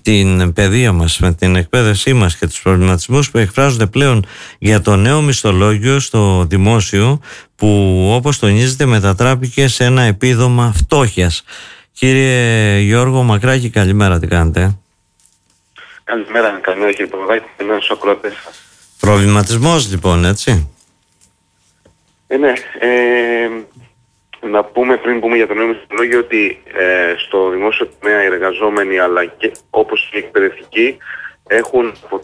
την παιδεία μας, με την εκπαίδευσή μας και τους προβληματισμούς που εκφράζονται πλέον για το νέο μισθολόγιο στο δημόσιο, που όπως τονίζεται μετατράπηκε σε ένα επίδομα φτώχειας. Κύριε Γιώργο Μακράκη, καλημέρα, τι κάνετε? Καλημέρα κύριε Παπαδάκη, καλημέρα στους ακροατές σας. Προβληματισμός λοιπόν, έτσι? Ναι, να πούμε πριν πούμε για το νέο μισθολόγιο ότι στο δημόσιο τομέα οι εργαζόμενοι αλλά και όπως και οι εκπαιδευτικοί έχουν από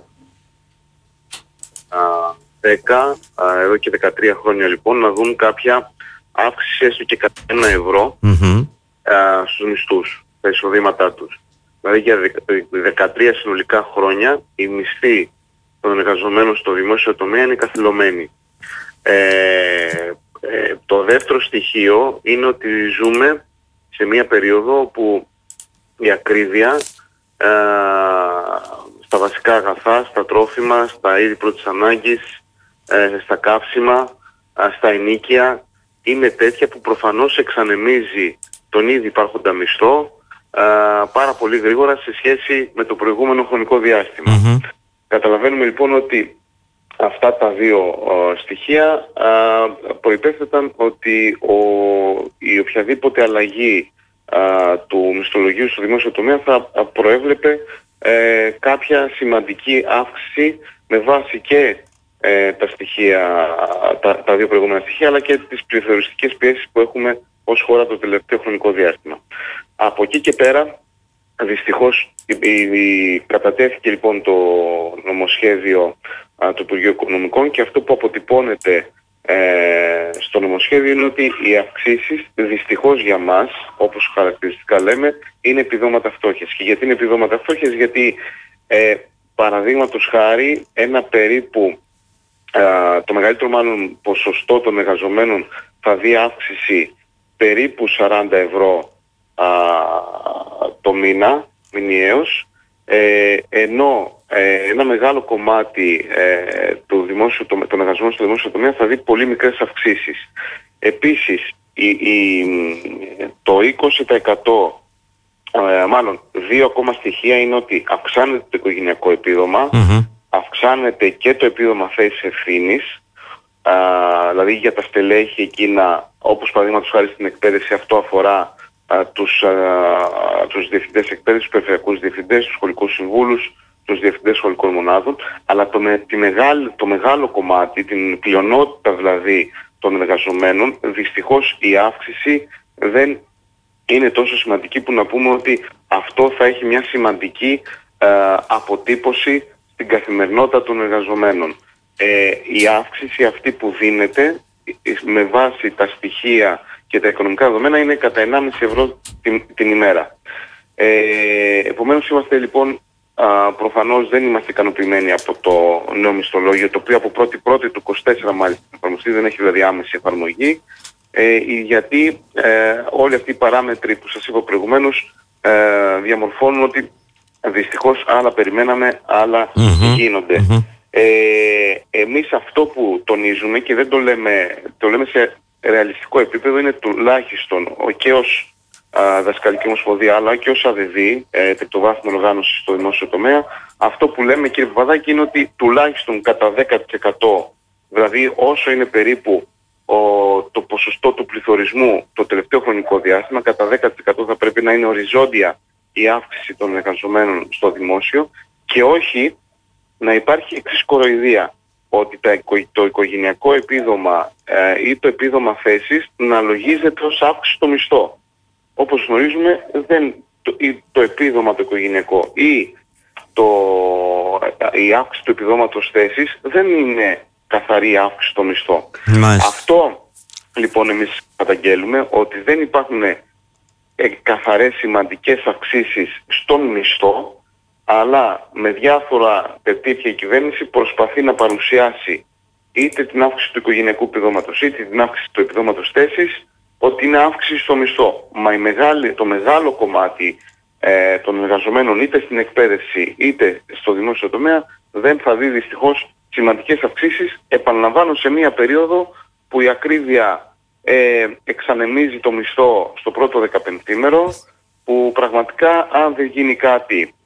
10 εδώ και 13 χρόνια λοιπόν να δουν κάποια αύξηση έστω και κατά 1 ευρώ στους μισθούς, τα εισοδήματά τους. Δηλαδή για 13 συνολικά χρόνια οι μισθοί των εργαζομένων στο δημόσιο τομέα είναι καθυλωμένοι. Το δεύτερο στοιχείο είναι ότι ζούμε σε μια περίοδο όπου η ακρίβεια στα βασικά αγαθά, στα τρόφιμα, στα είδη πρώτης ανάγκης, στα καύσιμα, στα ενοίκια είναι τέτοια που προφανώς εξανεμίζει τον ήδη υπάρχοντα μισθό πάρα πολύ γρήγορα σε σχέση με το προηγούμενο χρονικό διάστημα. Καταλαβαίνουμε λοιπόν ότι αυτά τα δύο στοιχεία προϋπέθεταν ότι η οποιαδήποτε αλλαγή του μισθολογίου στο δημόσιο τομέα θα προέβλεπε κάποια σημαντική αύξηση με βάση και τα στοιχεία, τα δύο προηγούμενα στοιχεία, αλλά και τις πληθωριστικές πιέσεις που έχουμε ως χώρα το τελευταίο χρονικό διάστημα. Από εκεί και πέρα, δυστυχώς, κατατέθηκε λοιπόν το νομοσχέδιο του Υπουργείου Οικονομικών και αυτό που αποτυπώνεται στο νομοσχέδιο είναι ότι οι αυξήσεις δυστυχώς για μας, όπως χαρακτηριστικά λέμε, είναι επιδόματα φτώχειας. Και γιατί είναι επιδόματα φτώχειας? Γιατί παραδείγματος χάρη ένα περίπου το μεγαλύτερο μάλλον ποσοστό των εργαζομένων θα δει αύξηση περίπου 40 ευρώ το μήνα μηνιαίως, ενώ ένα μεγάλο κομμάτι των εργαζομένων στο δημόσιο τομέα θα δει πολύ μικρές αυξήσεις. Επίσης, το 20%, μάλλον δύο ακόμα στοιχεία είναι ότι αυξάνεται το οικογενειακό επίδομα, αυξάνεται και το επίδομα θέσης ευθύνης, δηλαδή για τα στελέχη εκείνα, όπως παραδείγματος χάρη στην εκπαίδευση, αυτό αφορά τους διευθυντές εκπαίδευσης, τους περιφερειακούς διευθυντές, τους σχολικούς συμβούλους, τους διευθυντές σχολικών μονάδων, αλλά το μεγάλο κομμάτι, την πλειονότητα δηλαδή των εργαζομένων, δυστυχώς η αύξηση δεν είναι τόσο σημαντική που να πούμε ότι αυτό θα έχει μια σημαντική αποτύπωση στην καθημερινότητα των εργαζομένων. Η αύξηση αυτή που δίνεται με βάση τα στοιχεία και τα οικονομικά δεδομένα είναι κατά 1,5 ευρώ την ημέρα. Επομένως είμαστε λοιπόν, προφανώς δεν είμαστε ικανοποιημένοι από το νέο μισθολόγιο, το οποίο από 1η του 24 μάλιστα εφαρμοστεί, δεν έχει δηλαδή άμεση εφαρμογή, γιατί όλοι αυτοί οι παράμετροι που σας είπα προηγουμένως διαμορφώνουν ότι δυστυχώς άλλα περιμέναμε, άλλα γίνονται. Εμείς αυτό που τονίζουμε και δεν το λέμε σε ρεαλιστικό επίπεδο, είναι τουλάχιστον και ως δασκαλική ομοσπονδία αλλά και ως ΑΔΔ, τριτοβάθμια οργάνωση στο δημόσιο τομέα, αυτό που λέμε κύριε Παπαδάκη είναι ότι τουλάχιστον κατά 10%, δηλαδή όσο είναι περίπου το ποσοστό του πληθωρισμού το τελευταίο χρονικό διάστημα, κατά 10% θα πρέπει να είναι οριζόντια η αύξηση των εργαζομένων στο δημόσιο και όχι να υπάρχει εξής κοροϊδία, ότι το οικογενειακό επίδομα ή το επίδομα θέσης να λογίζεται ως αύξηση στο μισθό. Όπως γνωρίζουμε, το επίδομα το οικογενειακό ή η αύξηση του επιδόματος θέσης δεν είναι καθαρή αύξηση στο μισθό. Αυτό λοιπόν εμείς καταγγέλουμε, ότι δεν υπάρχουν καθαρές σημαντικές αυξήσεις στον μισθό, αλλά με διάφορα πετύχια η κυβέρνηση προσπαθεί να παρουσιάσει είτε την αύξηση του οικογενειακού επιδόματος είτε την αύξηση του επιδόματος θέσης ότι είναι αύξηση στο μισθό. Μα το μεγάλο κομμάτι των εργαζομένων είτε στην εκπαίδευση είτε στο δημόσιο τομέα δεν θα δει δυστυχώς σημαντικές αυξήσεις, επαναλαμβάνω, σε μια περίοδο που η ακρίβεια εξανεμίζει το μισθό στο πρώτο 15ήμερο, που πραγματικά αν δεν γίνει κάτι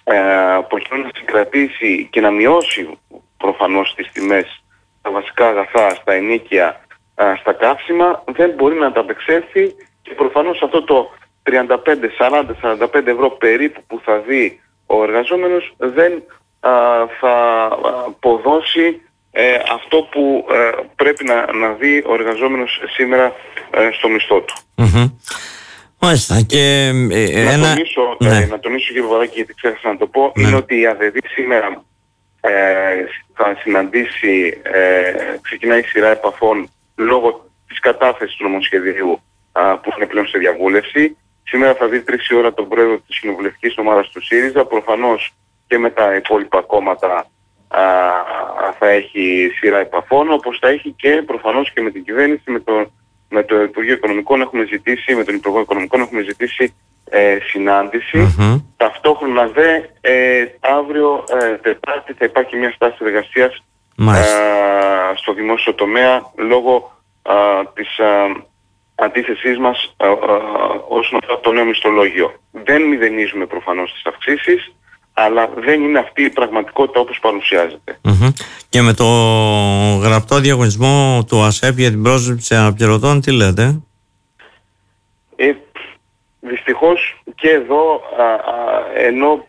προκειμένου να συγκρατήσει και να μειώσει προφανώς τις τιμές στα βασικά αγαθά, στα ενοίκια, στα καύσιμα, δεν μπορεί να ανταπεξέλθει, και προφανώς αυτό το 35-40-45 ευρώ περίπου που θα δει ο εργαζόμενος δεν θα αποδώσει αυτό που πρέπει να δει ο εργαζόμενος σήμερα στο μισθό του. Μάλιστα. Και να τονίσω κύριε Παπαδάκη, γιατί ξέχασα να το πω, είναι ότι η ΑΔΔ σήμερα θα συναντήσει, ξεκινάει η σειρά επαφών λόγω της κατάθεσης του νομοσχεδίου που είναι πλέον σε διαβούλευση. Σήμερα θα δει 3 η ώρα τον πρόεδρο της κοινοβουλευτικής ομάδας του ΣΥΡΙΖΑ. Προφανώς και με τα υπόλοιπα κόμματα θα έχει σειρά επαφών, όπως θα έχει και προφανώς και με την κυβέρνηση, με το Υπουργείο Οικονομικών έχουμε ζητήσει, με τον Υπουργό Οικονομικών έχουμε ζητήσει συνάντηση. Ταυτόχρονα αύριο Τετάρτη θα υπάρχει μια στάση εργασίας στο δημόσιο τομέα λόγω της αντίθεσής μας όσον αφορά το νέο μισθολόγιο. Δεν μηδενίζουμε προφανώς τις αυξήσεις, αλλά δεν είναι αυτή η πραγματικότητα όπως παρουσιάζεται. Και με το γραπτό διαγωνισμό του ΑΣΕΠ για την πρόσληψη αναπληρωτών, τι λέτε? Δυστυχώς και εδώ, ενώ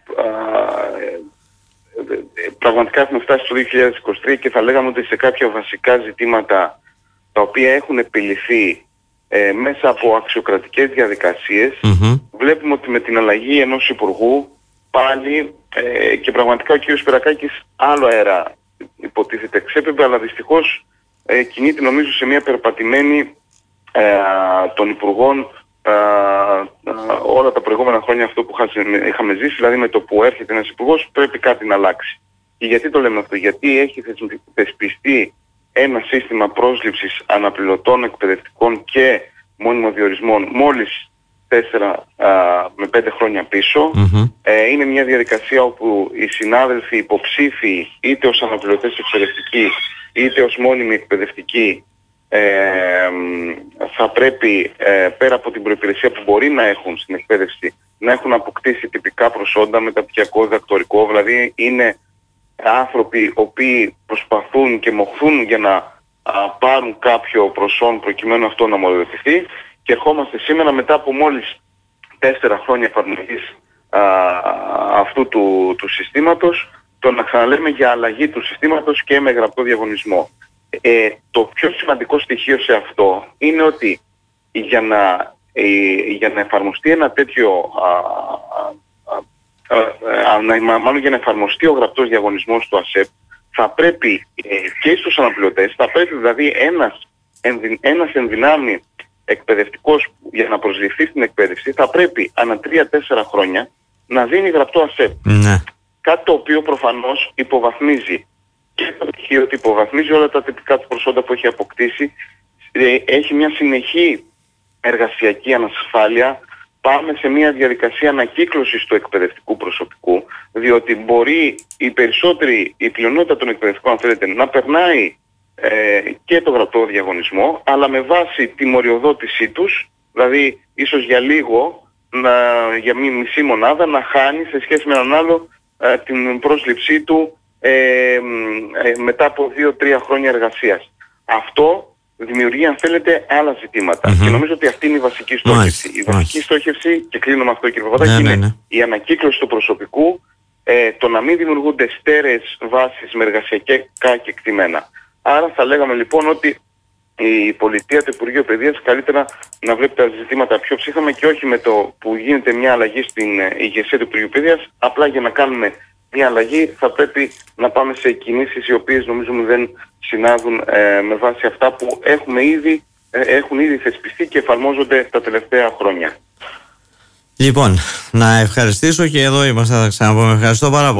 πραγματικά έχουμε φτάσει στο 2023 και θα λέγαμε ότι σε κάποια βασικά ζητήματα τα οποία έχουν επιληθεί μέσα από αξιοκρατικές διαδικασίες, βλέπουμε ότι με την αλλαγή ενός υπουργού πάλι και πραγματικά ο κ. Σπυρακάκης άλλο αέρα υποτίθεται εξέπεμπε, αλλά δυστυχώς κινείται νομίζω σε μια περπατημένη των υπουργών όλα τα προηγούμενα χρόνια, αυτό που είχαμε ζήσει, δηλαδή με το που έρχεται ένας υπουργός πρέπει κάτι να αλλάξει. Και γιατί το λέμε αυτό? Γιατί έχει θεσπιστεί ένα σύστημα πρόσληψης αναπληρωτών εκπαιδευτικών και μόνιμων διορισμών μόλις 4 με 5 χρόνια πίσω. Είναι μια διαδικασία όπου οι συνάδελφοι υποψήφοι είτε ως αναπληρωτές εκπαιδευτικοί είτε ως μόνιμοι εκπαιδευτικοί θα πρέπει πέρα από την προϋπηρεσία που μπορεί να έχουν στην εκπαίδευση να έχουν αποκτήσει τυπικά προσόντα, μεταπτυχιακό, διδακτορικό, δηλαδή είναι άνθρωποι οι οποίοι προσπαθούν και μοχθούν για να πάρουν κάποιο προσόν προκειμένου αυτό να ομολογηθεί, και ερχόμαστε σήμερα μετά από μόλις 4 χρόνια εφαρμογής αυτού του συστήματος, το να ξαναλέμε για αλλαγή του συστήματος και με γραπτό διαγωνισμό. Το πιο σημαντικό στοιχείο σε αυτό είναι ότι για να εφαρμοστεί ένα τέτοιο μάλλον για να εφαρμοστεί ο γραπτός διαγωνισμός του ΑΣΕΠ, θα πρέπει και στους αναπληρωτές, θα πρέπει δηλαδή ένας ενδυνάμει εκπαιδευτικός για να προσληφθεί στην εκπαίδευση θα πρέπει ανά 3-4 χρόνια να δίνει γραπτό ΑΣΕΠ. Κάτι το οποίο προφανώς υποβαθμίζει και το στοιχείο ότι υποβαθμίζει όλα τα τυπικά του προσόντα που έχει αποκτήσει, έχει μια συνεχή εργασιακή ανασφάλεια. Πάμε σε μια διαδικασία ανακύκλωσης του εκπαιδευτικού προσωπικού, διότι μπορεί η πλειονότητα των εκπαιδευτικών, αν θέλετε, να περνάει και το γραπτό διαγωνισμό, αλλά με βάση τη μοριοδότησή τους, δηλαδή ίσως για λίγο, για μισή μονάδα, να χάνει σε σχέση με έναν άλλο την πρόσληψή του μετά από 2-3 χρόνια εργασίας. Αυτό δημιουργεί, αν θέλετε, άλλα ζητήματα. Και νομίζω ότι αυτή είναι η βασική στόχευση. Η βασική στόχευση, και κλείνω με αυτό κύριε Παπαδάκη, είναι η ανακύκλωση του προσωπικού, το να μην δημιουργούνται στέρεες βάσεις με εργασιακά κεκτημένα. Άρα θα λέγαμε λοιπόν ότι η πολιτεία του Υπουργείου Παιδείας καλύτερα να βλέπει τα ζητήματα πιο ψύχαμα και όχι με το που γίνεται μια αλλαγή στην ηγεσία του Υπουργείου Παιδείας. Απλά για να κάνουμε μια αλλαγή θα πρέπει να πάμε σε κινήσεις οι οποίες νομίζουμε δεν συνάδουν με βάση αυτά που έχουν ήδη θεσπιστεί και εφαρμόζονται τα τελευταία χρόνια. Λοιπόν, να ευχαριστήσω και εδώ είμαστε, θα ξαναπούμε. Ευχαριστώ πάρα πολύ.